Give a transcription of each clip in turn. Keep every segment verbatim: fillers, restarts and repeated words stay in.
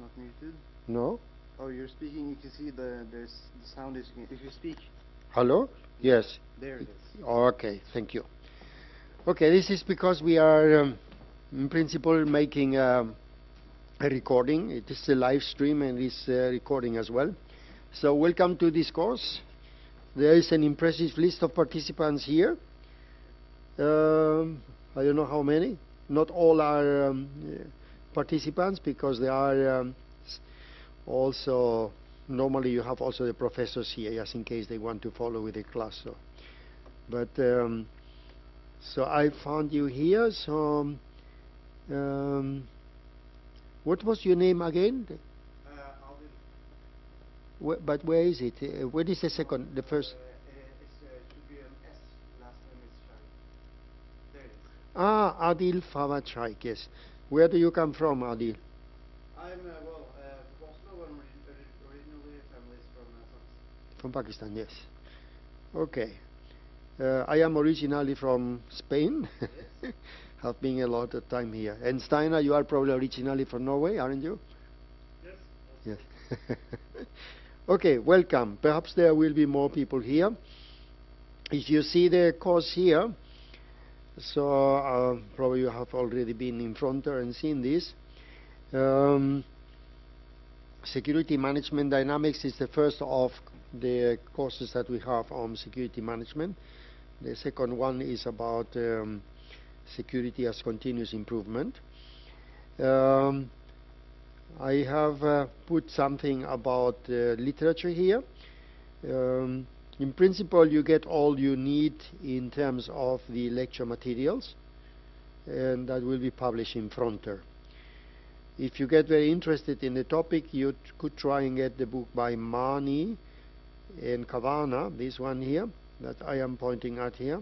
not muted. No? Oh, you're speaking. You can see the there's the sound is. If you speak. Hello? Yes. There it is. Okay, thank you. Okay, this is because we are, um, in principle, making um, a recording. It is a live stream and is uh, recording as well. So welcome to this course. There is an impressive list of participants here. Um, I don't know how many. Not all are um, participants because there are um, also, normally you have also the professors here just in case they want to follow with the class. So. But um, so I found you here. So um, what was your name again? Uh, Wh but where is it? Uh, what is the second, the first? Uh, it should be an S. Last name is Shaikh. There it is. Ah, Adil Fawad Shaikh, yes. Where do you come from, Adil? I'm, uh, well, uh, from Oslo. I'm originally family is from uh, From Pakistan, yes. Okay. Uh, I am originally from Spain. Yes. Have been a lot of time here. And Steinar, you are probably originally from Norway, aren't you? Yes. Yes. Okay, welcome. Perhaps there will be more people here. If you see the course here, so uh, probably you have already been in front and seen this. Um, Security Management Dynamics is the first of the courses that we have on security management. The second one is about um, security as continuous improvement. Um, I have uh, put something about uh, literature here. Um, in principle, you get all you need in terms of the lecture materials, and that will be published in Fronter. If you get very interested in the topic, you could try and get the book by Mani and Kavana, this one here, that I am pointing at here.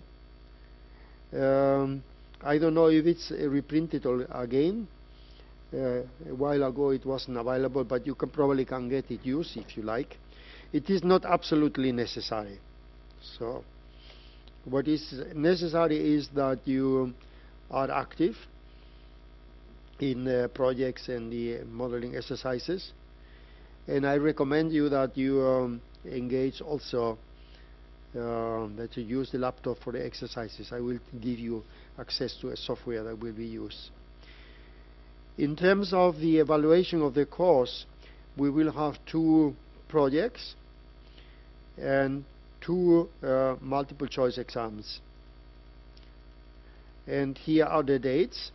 Um, I don't know if it's uh, reprinted or again. Uh, a while ago it wasn't available, but you can probably can get it used if you like. It is not absolutely necessary. So what is necessary is that you are active in uh, projects and the modeling exercises. And I recommend you that you um, engage also, uh, that you use the laptop for the exercises. I will give you access to a software that will be used. In terms of the evaluation of the course, we will have two projects and two uh, multiple choice exams. And here are the dates.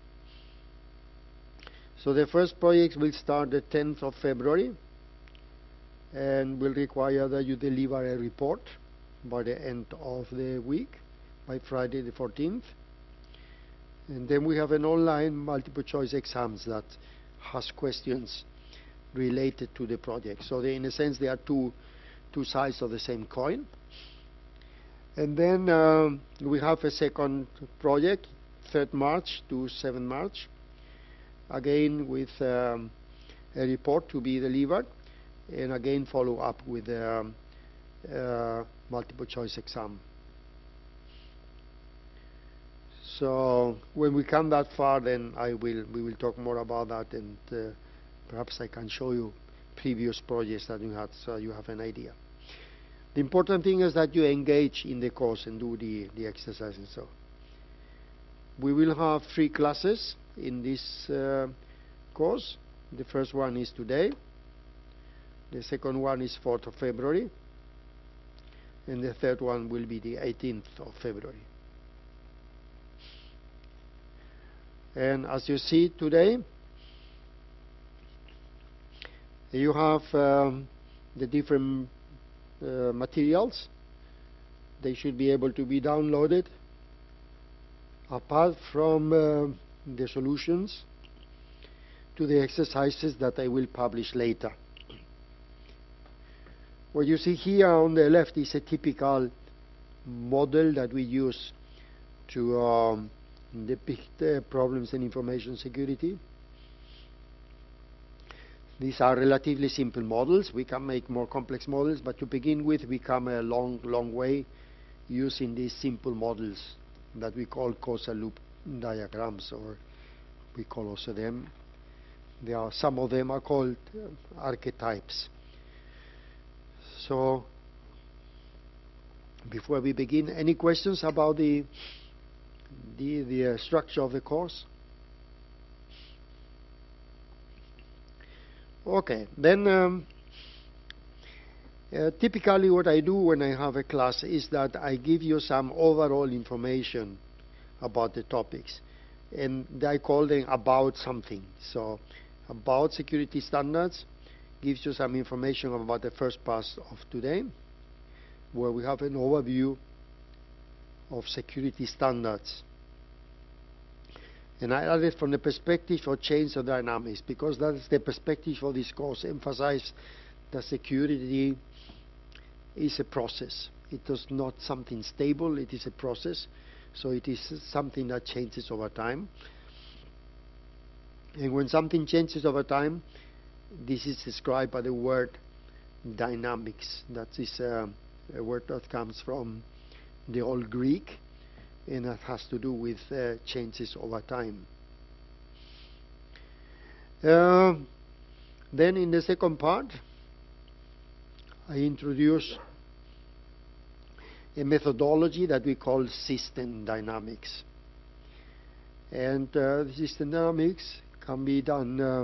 So the first project will start the tenth of February and will require that you deliver a report by the end of the week, by Friday the fourteenth. And then we have an online multiple choice exams that has questions related to the project. So they, in a sense, they are two, two sides of the same coin. And then um, we have a second project, third March to seventh March, again with um, a report to be delivered, and again follow up with a um, uh, multiple choice exam. So when we come that far, then I will we will talk more about that, and uh, perhaps I can show you previous projects that you had, so you have an idea. The important thing is that you engage in the course and do the the exercises. So we will have three classes in this uh, course. The first one is today. The second one is fourth of February, and the third one will be the eighteenth of February. And as you see today, you have um, the different uh, materials. They should be able to be downloaded. Apart from uh, the solutions to the exercises that I will publish later. What you see here on the left is a typical model that we use to um, depict uh, problems in information security. These are relatively simple models. We can make more complex models, but to begin with, we come a long, long way using these simple models that we call causal loop diagrams, or we call also them There are some of them are called uh, archetypes. So, before we begin, any questions about the the, the uh, structure of the course? Okay, then um, uh, typically what I do when I have a class is that I give you some overall information about the topics, and I call them about something. So, about security standards gives you some information about the first part of today, where we have an overview of security standards. And I added from the perspective of change of dynamics, because that is the perspective of this course, emphasize that security is a process. It is not something stable, it is a process. So it is something that changes over time. And when something changes over time, this is described by the word dynamics. That is uh, a word that comes from the Old Greek, and that has to do with uh, changes over time. Uh, then in the second part, I introduce a methodology that we call system dynamics. And uh, system dynamics can be done uh,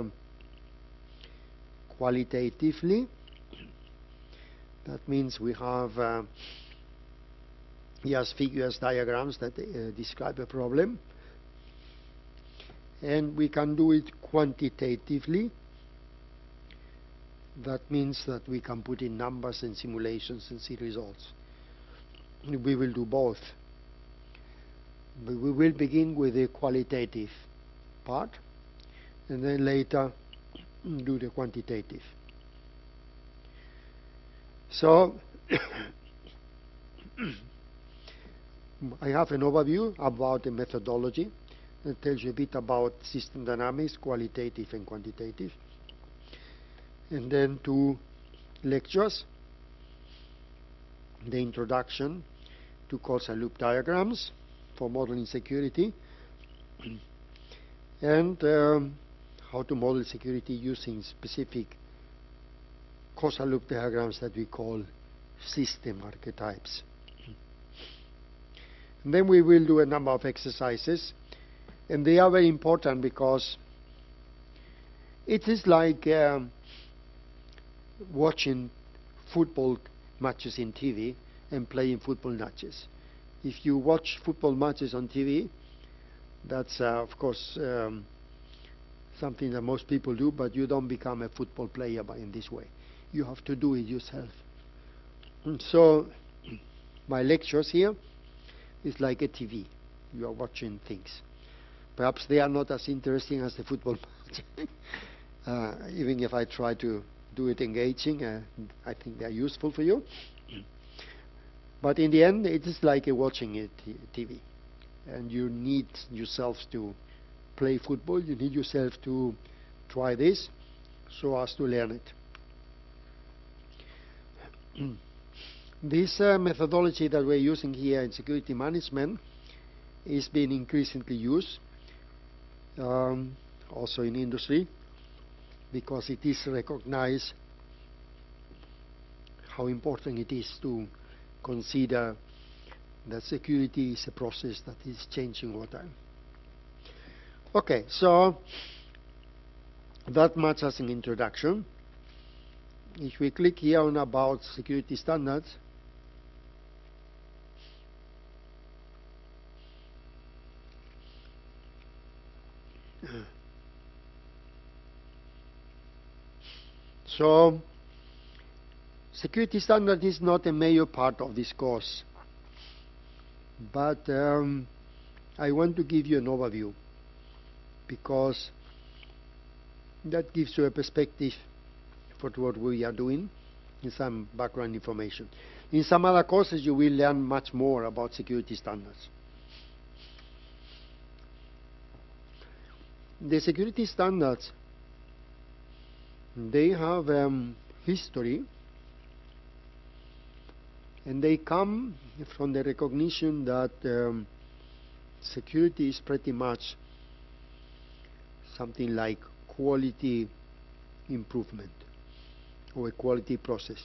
qualitatively. That means we have uh, yes, figures, diagrams that uh, describe a problem. And we can do it quantitatively. That means that we can put in numbers and simulations and see results. We will do both. But we will begin with the qualitative part, and then later do the quantitative. So, I have an overview about the methodology that tells you a bit about system dynamics, qualitative and quantitative. And then two lectures, the introduction to causal loop diagrams for modeling security, and um, how to model security using specific causal loop diagrams that we call system archetypes. And then we will do a number of exercises, and they are very important because it is like um, watching football matches in T V and playing football matches. If you watch football matches on T V, that's uh, of course um, something that most people do, but you don't become a football player by in this way. You have to do it yourself. And so my lectures here is like a T V. You are watching things. Perhaps they are not as interesting as the football match. uh, even if I try to do it engaging, uh, I think they are useful for you. But in the end, it is like a watching a T V. And you need yourself to play football. You need yourself to try this so as to learn it. This uh, methodology that we're using here in security management is being increasingly used um, also in industry, because it is recognized how important it is to consider that security is a process that is changing over time. Okay, so that much as an introduction. If we click here on about security standards, so security standard is not a major part of this course, but um, I want to give you an overview, because that gives you a perspective for what we are doing and some background information. In some other courses you will learn much more about security standards. The security standards, they have um, history, and they come from the recognition that um, security is pretty much something like quality improvement or a quality process.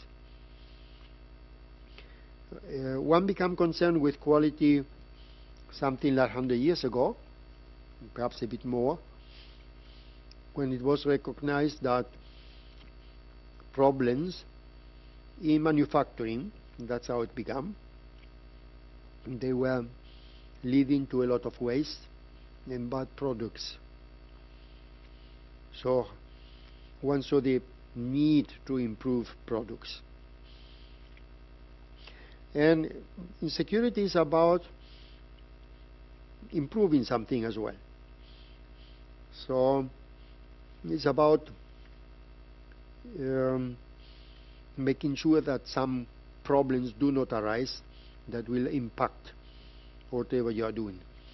Uh, one became concerned with quality something like one hundred years ago, perhaps a bit more, when it was recognized that problems in manufacturing, that's how it began, they were leading to a lot of waste and bad products. So one saw the need to improve products. And insecurity is about improving something as well. So it's about um, making sure that some problems do not arise that will impact whatever you are doing.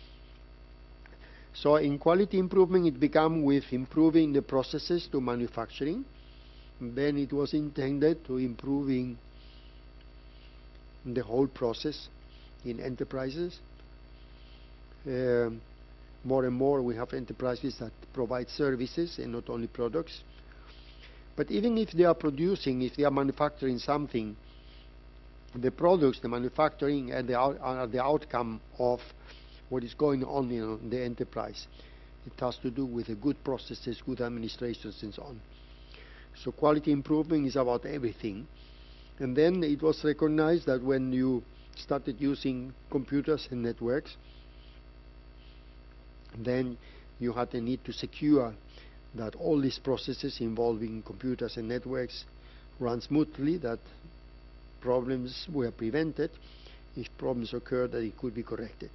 So in quality improvement it began with improving the processes to manufacturing. Then it was intended to improving the whole process in enterprises. Um, more and more we have enterprises that provide services and not only products. But even if they are producing, if they are manufacturing something, the products, the manufacturing and the out, are the outcome of what is going on in the enterprise. It has to do with the good processes, good administrations and so on. So quality improvement is about everything. And then it was recognized that when you started using computers and networks, then you had a need to secure that all these processes involving computers and networks run smoothly, that problems were prevented, if problems occurred that it could be corrected.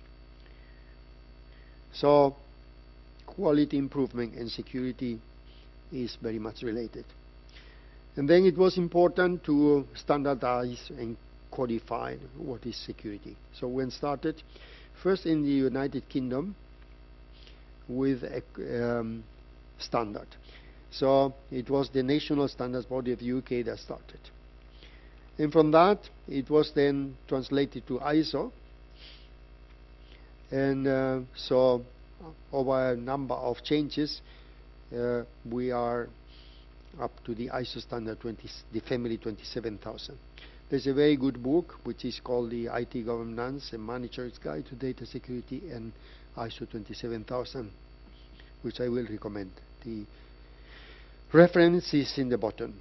So quality improvement and security is very much related. And then it was important to standardize and codify what is security. So when started first in the United Kingdom with a um, standard. So it was the National Standards Body of the U K that started. And from that it was then translated to I S O. And uh, so over a number of changes uh, we are up to the I S O standard twenty, the family twenty-seven thousand. There's a very good book which is called the I T Governance and Manager's Guide to Data Security and I S O twenty-seven thousand, which I will recommend. The reference is in the bottom.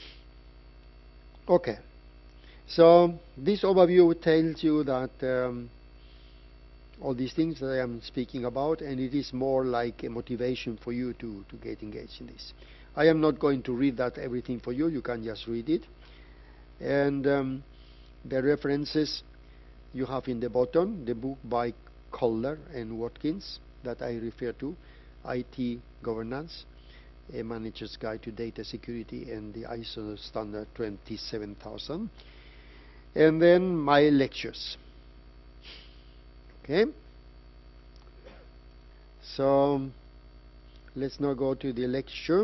Okay, so this overview tells you that um, all these things that I am speaking about, and it is more like a motivation for you to, to get engaged in this. I am not going to read that everything for you, you can just read it. And um, the references you have in the bottom, the book by Kohler and Watkins that I refer to, I T Governance, A Manager's Guide to Data Security and the I S O standard twenty-seven thousand. And then my lectures. Okay? So let's now go to the lecture.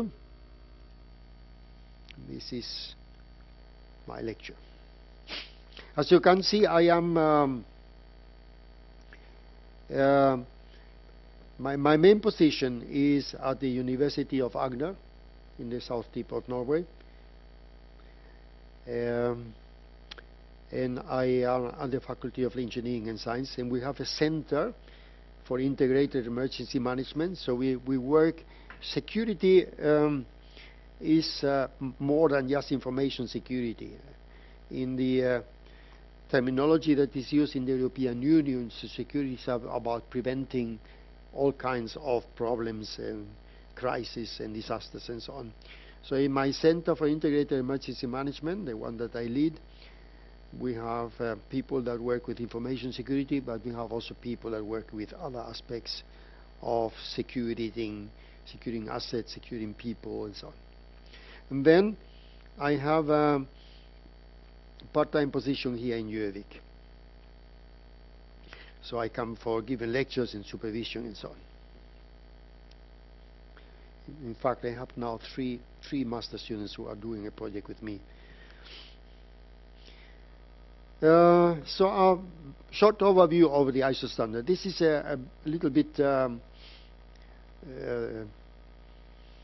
This is my lecture. As you can see, I am um, uh, my, my main position is at the University of Agder in the south tip of Norway. Um, and I am at the Faculty of Engineering and Science, and we have a center for integrated emergency management. So we, we work security um, is uh, more than just information security. In the uh, terminology that is used in the European Union, so security is about preventing all kinds of problems and crises and disasters and so on. So in my Center for Integrated Emergency Management, the one that I lead, we have uh, people that work with information security, but we have also people that work with other aspects of securing, securing assets, securing people, and so on. And then I have a part-time position here in Gjøvik. So I come for giving lectures and supervision and so on. In fact, I have now three, three master students who are doing a project with me. Uh, so a short overview of the I S O standard. This is a, a little bit um, uh,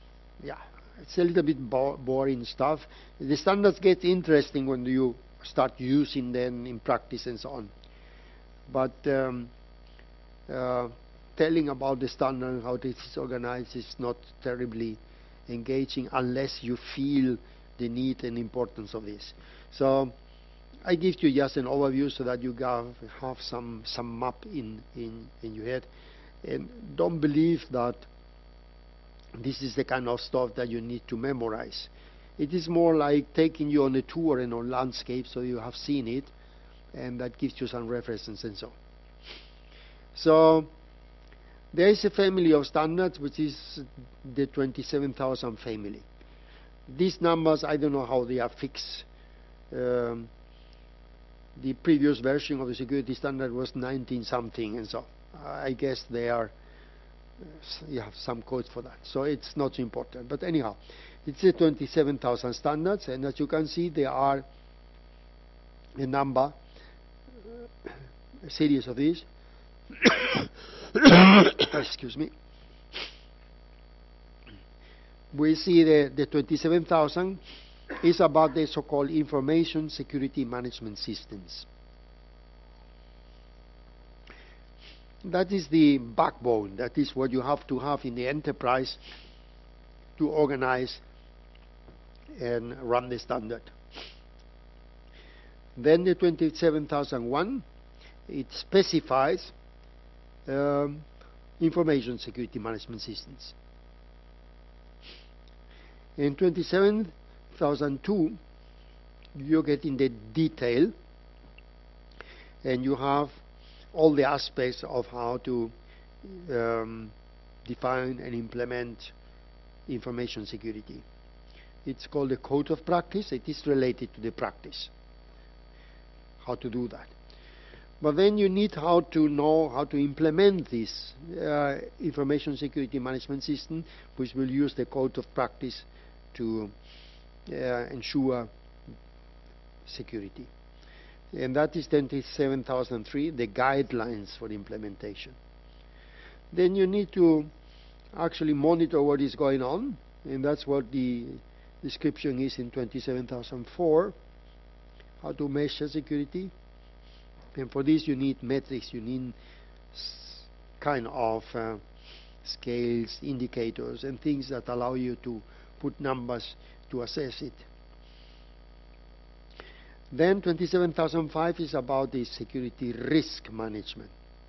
yeah, it's a little bit bo boring stuff. The standards get interesting when you start using them in practice and so on. But um, uh, telling about the standard and how this is organized is not terribly engaging unless you feel the need and importance of this. So I give you just an overview so that you have, have some, some map in, in, in your head. And don't believe that this is the kind of stuff that you need to memorize. It is more like taking you on a tour and on landscape so you have seen it, and that gives you some references and so on. So there is a family of standards which is the twenty-seven thousand family. These numbers, I don't know how they are fixed. Um, the previous version of the security standard was nineteen something, and so I guess they are, uh, you have some codes for that. So it's not important. But anyhow, it's the twenty-seven thousand standards, and as you can see, there are a number, a series of these. Excuse me. We see the, the twenty-seven thousand is about the so-called information security management systems. That is the backbone. That is what you have to have in the enterprise to organize and run the standard. Then the twenty-seven thousand one, it specifies um, information security management systems. In twenty-seven thousand two, you get in the detail, and you have all the aspects of how to um, define and implement information security. It's called a code of practice. It is related to the practice, how to do that. But then you need how to know how to implement this uh, information security management system, which will use the code of practice to uh, ensure security. And that is twenty-seven thousand three, the guidelines for implementation. Then you need to actually monitor what is going on, and that's what the description is in twenty-seven thousand four, how to measure security. And for this you need metrics, you need kind of uh, scales, indicators, and things that allow you to put numbers to assess it. Then twenty-seven thousand five is about the security risk management.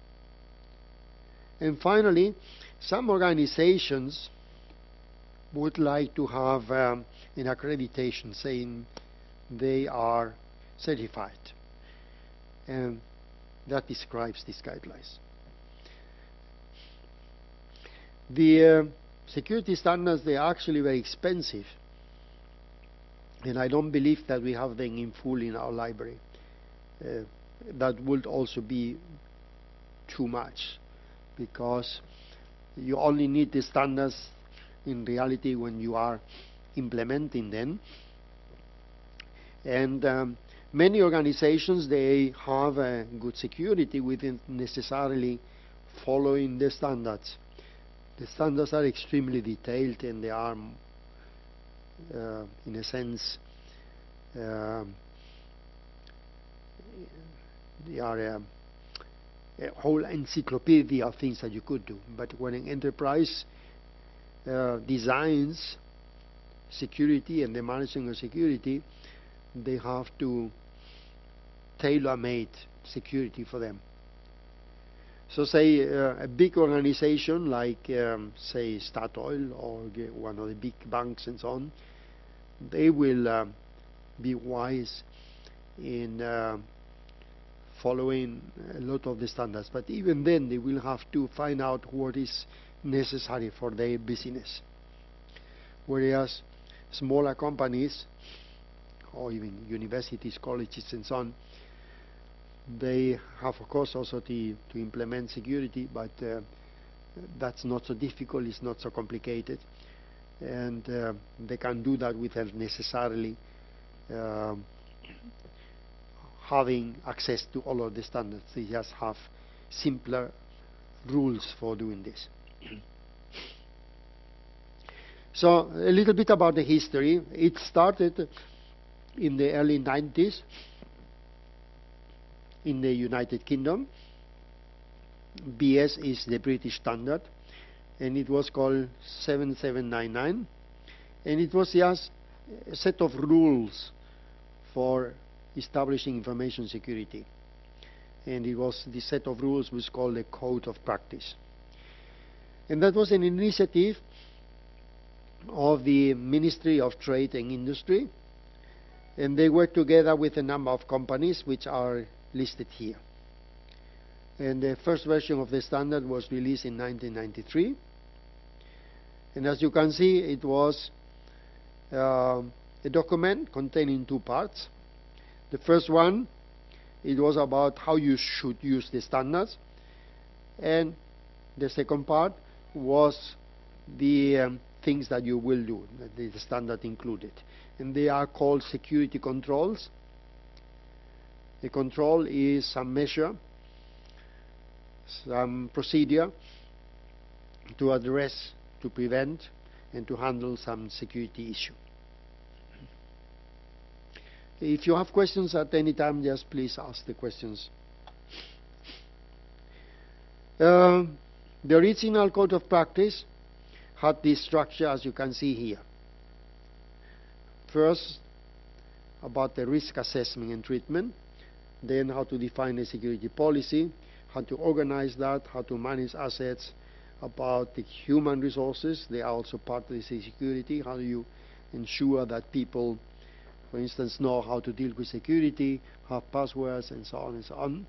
And finally, some organizations would like to have um, an accreditation saying they are certified. And that describes these guidelines. The uh, security standards, they are actually very expensive. And I don't believe that we have them in full in our library. Uh, that would also be too much, because you only need the standards in reality when you are implementing them. And um, many organizations, they have uh, good security without necessarily following the standards. The standards are extremely detailed, and they are Uh, in a sense, uh, they are a, a whole encyclopedia of things that you could do. But when an enterprise uh, designs security and the management of security, they have to tailor-made security for them. So say uh, a big organization like um, say Statoil or one of the big banks and so on, they will uh, be wise in uh, following a lot of the standards, but even then they will have to find out what is necessary for their business. Whereas smaller companies or even universities, colleges and so on, they have, of course, also to, to implement security, but uh, that's not so difficult, it's not so complicated, and uh, they can do that without necessarily uh, having access to all of the standards. They just have simpler rules for doing this. So a little bit about the history. It started in the early nineties in the United Kingdom. B S is the British standard, and it was called seven seven nine nine, and it was just a set of rules for establishing information security, and it was the set of rules was called the Code of Practice. And that was an initiative of the Ministry of Trade and Industry, and they worked together with a number of companies which are listed here. And the first version of the standard was released in nineteen ninety-three, and as you can see, it was uh, a document containing two parts. The first one, it was about how you should use the standards, and the second part was the um, things that you will do, that the standard included. And they are called security controls. The control is some measure, some procedure to address, to prevent, and to handle some security issue. If you have questions at any time, just please ask the questions. Uh, the original Code of Practice had this structure as you can see here. First, about the risk assessment and treatment, then how to define a security policy, how to organize that, how to manage assets, about the human resources, they are also part of the security, how do you ensure that people, for instance, know how to deal with security, have passwords, and so on and so on.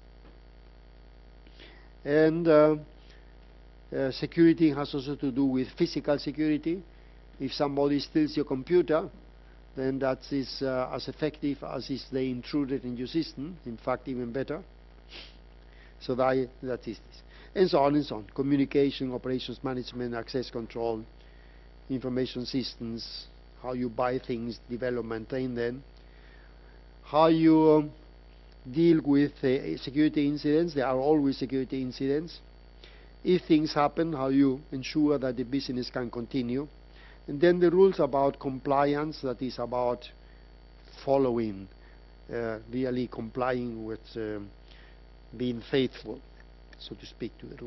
And uh, uh, security has also to do with physical security. If somebody steals your computer, then that is uh, as effective as if they intruded in your system, in fact even better. So that, that is this. And so on and so on. Communication, operations management, access control, information systems, how you buy things, develop, maintain them, how you um, deal with uh, security incidents. There are always security incidents. If things happen, how you ensure that the business can continue. And then the rules about compliance, that is about following, uh, really complying with um, being faithful, so to speak, to the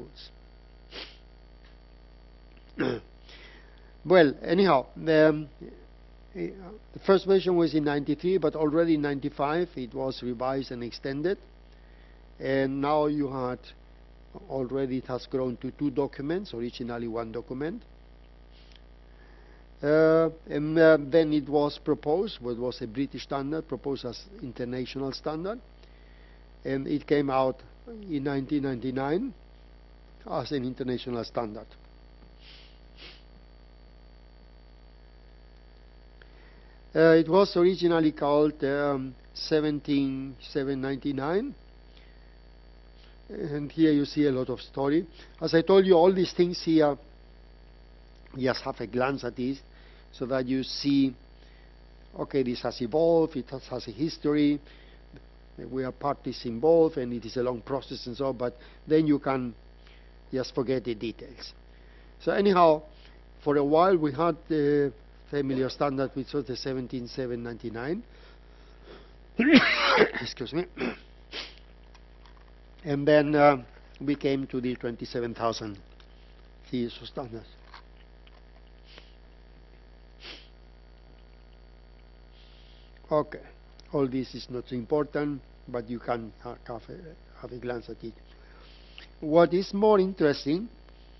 rules. Well, anyhow, the, um, the first version was in ninety-three, but already in ninety-five it was revised and extended, and now you had already it has grown to two documents, originally one document. Uh, and uh, then it was proposed, what was a British standard, proposed as international standard, and it came out in nineteen ninety-nine as an international standard. Uh, it was originally called um, seventeen seven ninety-nine, and here you see a lot of story. As I told you, all these things here, just have a glance at this, so that you see, okay, this has evolved, it has, has a history, we are parties involved, and it is a long process and so on, but then you can just forget the details. So anyhow, for a while we had the familiar standard, which was the seventeen seven ninety-nine. Excuse me. And then uh, we came to the twenty-seven thousand C I S O standards. Okay, all this is not so important, but you can ha have, a, have a glance at it. What is more interesting,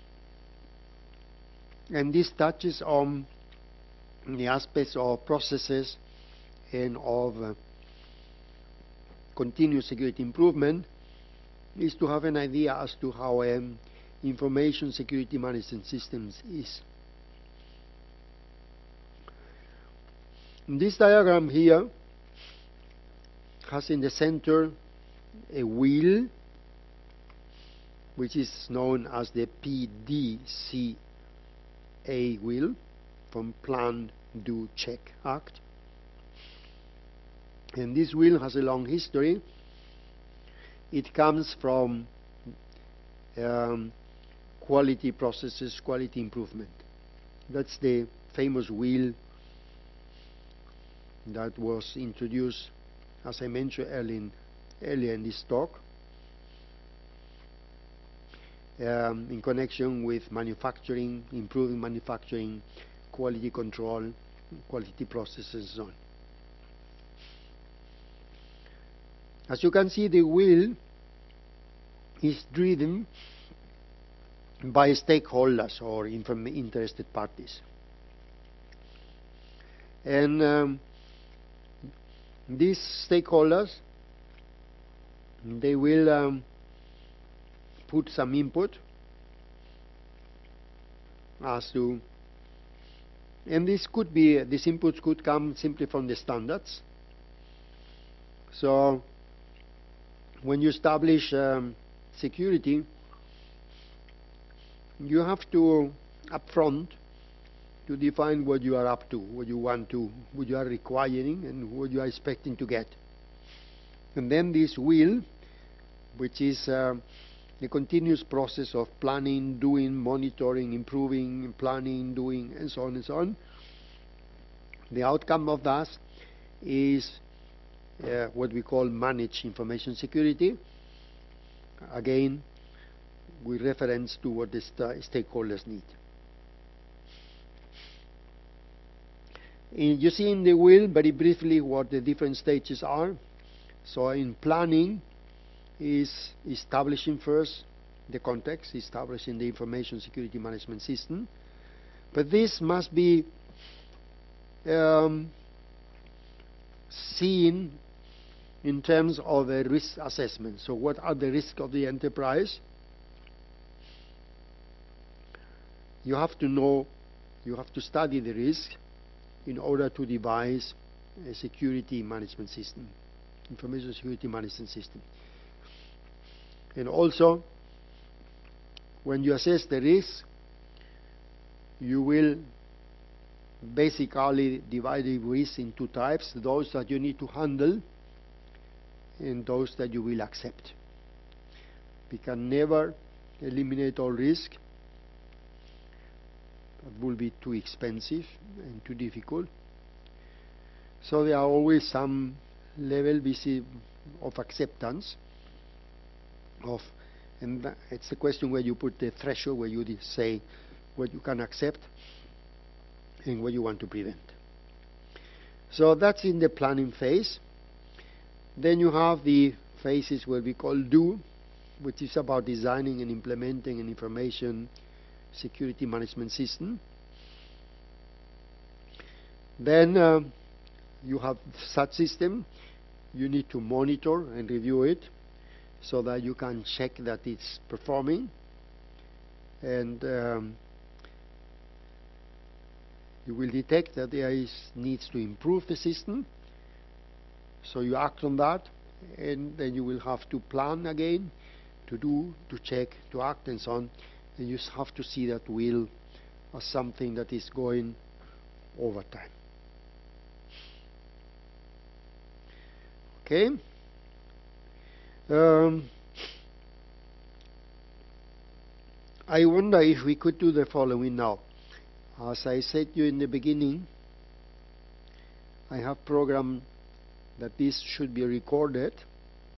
and this touches on the aspects of processes and of uh, continuous security improvement, is to have an idea as to how um, information security management systems is. This diagram here has in the center a wheel, which is known as the P D C A wheel, from Plan, Do, Check Act. And this wheel has a long history. It comes from um, quality processes, quality improvement. That's the famous wheel that was introduced, as I mentioned earlier in, earlier in this talk, um, in connection with manufacturing, improving manufacturing, quality control, quality processes, and so on. As you can see, the wheel is driven by stakeholders or interested parties. And um, these stakeholders, they will um, put some input as to, and this could be, these inputs could come simply from the standards. So when you establish um, security, you have to upfront to define what you are up to, what you want to, what you are requiring, and what you are expecting to get. And then this wheel, which is uh, a continuous process of planning, doing, monitoring, improving, planning, doing, and so on and so on. The outcome of that is uh, what we call managed information security. Again, with reference to what the st stakeholders need. In, you see in the wheel very briefly what the different stages are. So in planning is establishing first the context, establishing the information security management system. But this must be um, seen in terms of a risk assessment. So what are the risks of the enterprise? You have to know, you have to study the risk in order to devise a security management system, information security management system. And also, when you assess the risk, you will basically divide the risk into types, those that you need to handle and those that you will accept. We can never eliminate all risk. That will be too expensive and too difficult. So there are always some level of acceptance of, and it's a question where you put the threshold, where you say what you can accept and what you want to prevent. So that's in the planning phase. Then you have the phases where we call do, which is about designing and implementing an information security management system. Then uh, you have such system. You need to monitor and review it so that you can check that it's performing, and um, you will detect that there is needs to improve the system, so you act on that, and then you will have to plan again to do, to check, to act, and so on. And you have to see that wheel as something that is going over time. Okay? Um, I wonder if we could do the following now. As I said to you in the beginning, I have programmed that this should be recorded.